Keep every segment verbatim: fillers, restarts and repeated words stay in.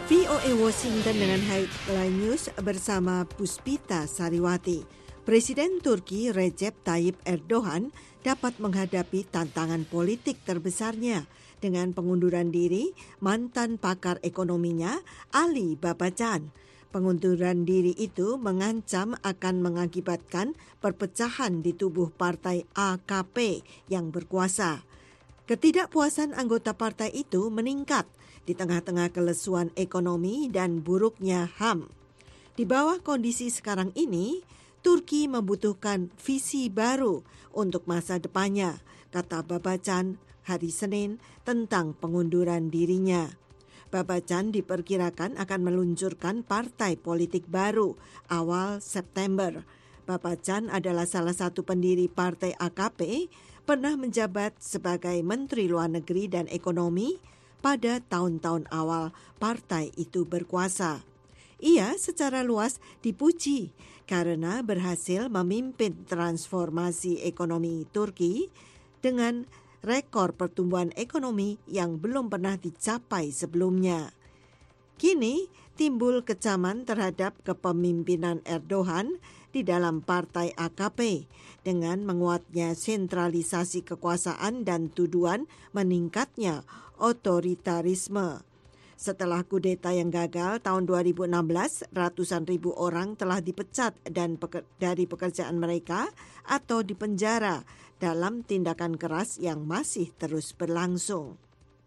V O A Washington dengan Headline News bersama Puspita Sariwati. Presiden Turki Recep Tayyip Erdogan dapat menghadapi tantangan politik terbesarnya dengan pengunduran diri mantan pakar ekonominya Ali Babacan. Pengunduran diri itu mengancam akan mengakibatkan perpecahan di tubuh partai A K P yang berkuasa. Ketidakpuasan anggota partai itu meningkat di tengah-tengah kelesuan ekonomi dan buruknya H A M. Di bawah kondisi sekarang ini, Turki membutuhkan visi baru untuk masa depannya, kata Babacan hari Senin tentang pengunduran dirinya. Babacan diperkirakan akan meluncurkan partai politik baru awal September. Babacan adalah salah satu pendiri partai A K P, pernah menjabat sebagai Menteri Luar Negeri dan Ekonomi pada tahun-tahun awal partai itu berkuasa. Ia secara luas dipuji karena berhasil memimpin transformasi ekonomi Turki dengan rekor pertumbuhan ekonomi yang belum pernah dicapai sebelumnya. Kini timbul kecaman terhadap kepemimpinan Erdogan di dalam partai A K P dengan menguatnya sentralisasi kekuasaan dan tuduhan meningkatnya otoritarisme. Setelah kudeta yang gagal tahun dua ribu enam belas, ratusan ribu orang telah dipecat dan peker- dari pekerjaan mereka atau dipenjara dalam tindakan keras yang masih terus berlangsung.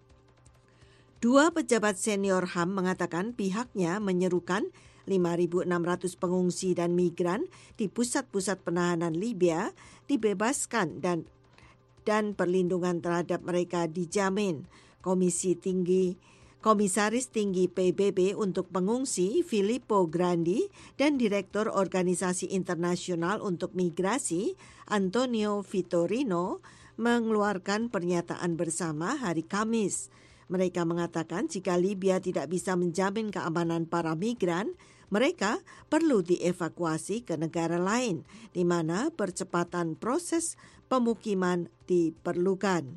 Dua pejabat senior H A M mengatakan pihaknya menyerukan lima ribu enam ratus pengungsi dan migran di pusat-pusat penahanan Libya dibebaskan dan dan perlindungan terhadap mereka dijamin. Komisi Tinggi Komisaris Tinggi P B B untuk Pengungsi Filippo Grandi dan Direktur Organisasi Internasional untuk Migrasi Antonio Vitorino mengeluarkan pernyataan bersama hari Kamis. Mereka mengatakan jika Libya tidak bisa menjamin keamanan para migran, mereka perlu dievakuasi ke negara lain, di mana percepatan proses pemukiman diperlukan.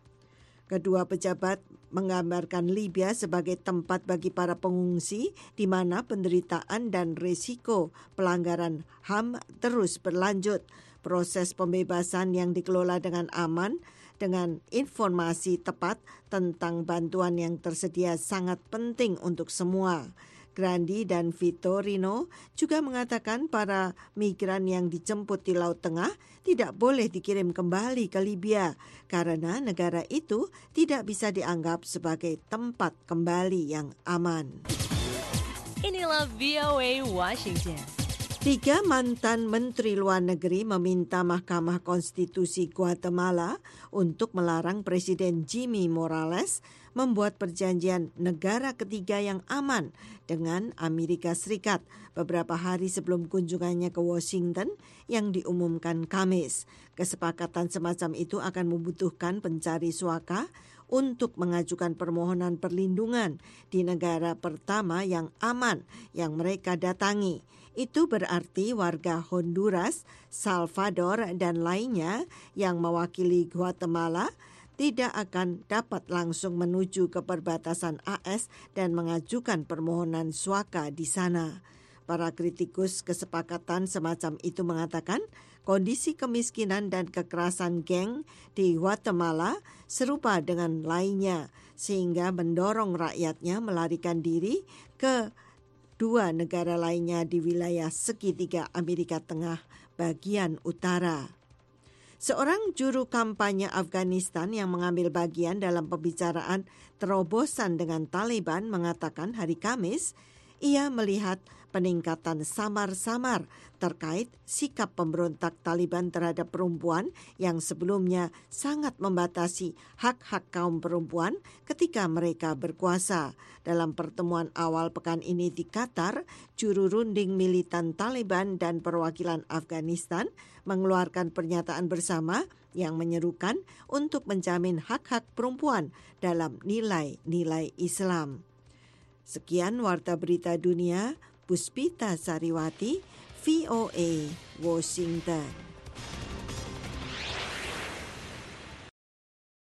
Kedua pejabat menggambarkan Libya sebagai tempat bagi para pengungsi di mana penderitaan dan risiko pelanggaran H A M terus berlanjut. Proses pembebasan yang dikelola dengan aman dengan informasi tepat tentang bantuan yang tersedia sangat penting untuk semua. Grandi dan Vitorino juga mengatakan para migran yang dijemput di Laut Tengah tidak boleh dikirim kembali ke Libya karena negara itu tidak bisa dianggap sebagai tempat kembali yang aman. Inilah V O A Washington. Tiga mantan Menteri Luar Negeri meminta Mahkamah Konstitusi Guatemala untuk melarang Presiden Jimmy Morales membuat perjanjian negara ketiga yang aman dengan Amerika Serikat beberapa hari sebelum kunjungannya ke Washington yang diumumkan Kamis. Kesepakatan semacam itu akan membutuhkan pencari suaka untuk mengajukan permohonan perlindungan di negara pertama yang aman yang mereka datangi. Itu berarti warga Honduras, Salvador, dan lainnya yang mewakili Guatemala tidak akan dapat langsung menuju ke perbatasan A S dan mengajukan permohonan suaka di sana. Para kritikus kesepakatan semacam itu mengatakan kondisi kemiskinan dan kekerasan geng di Guatemala serupa dengan lainnya, sehingga mendorong rakyatnya melarikan diri ke dua negara lainnya di wilayah segitiga Amerika Tengah bagian utara. Seorang juru kampanye Afghanistan yang mengambil bagian dalam pembicaraan terobosan dengan Taliban mengatakan hari Kamis, ia melihat peningkatan samar-samar terkait sikap pemberontak Taliban terhadap perempuan yang sebelumnya sangat membatasi hak-hak kaum perempuan ketika mereka berkuasa. Dalam pertemuan awal pekan ini di Qatar, juru runding militan Taliban dan perwakilan Afghanistan mengeluarkan pernyataan bersama yang menyerukan untuk menjamin hak-hak perempuan dalam nilai-nilai Islam. Sekian Warta Berita Dunia, Puspita Sariwati, V O A, Washington.